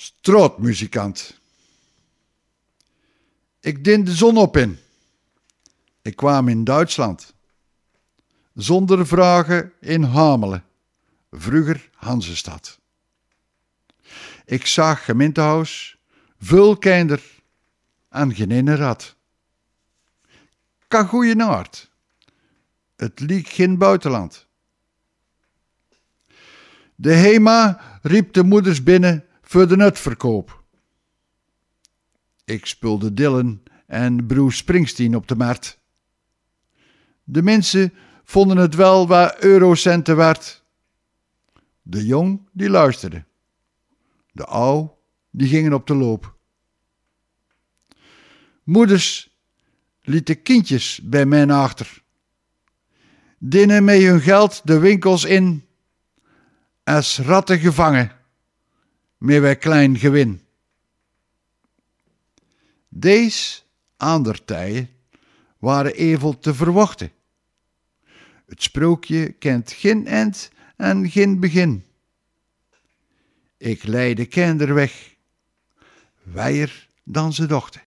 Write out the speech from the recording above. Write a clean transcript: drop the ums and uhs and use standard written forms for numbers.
Straatmuzikant. Ik deed de zon op in. Ik kwam in Duitsland. Zonder vragen in Hamelen, vroeger Hansestad. Ik zag gemeentehuis, veel kinder en geen ene rat. Ka goeie naart. Het liek geen buitenland. De HEMA riep de moeders binnen voor de uitverkoop. Ik speelde Dylan en Bruce Springsteen op de markt. De mensen vonden het wel wat eurocenten waard. De jong die luisterde. De ou die gingen op de loop. Moeders lieten kindjes bij mij achter. Dinnen met hun geld de winkels in als ratten gevangen, met wij klein gewin. Deze aandertijen waren even te verwachten. Het sprookje kent geen eind en geen begin. Ik leidde kinder weg, wijder dan ze dachten.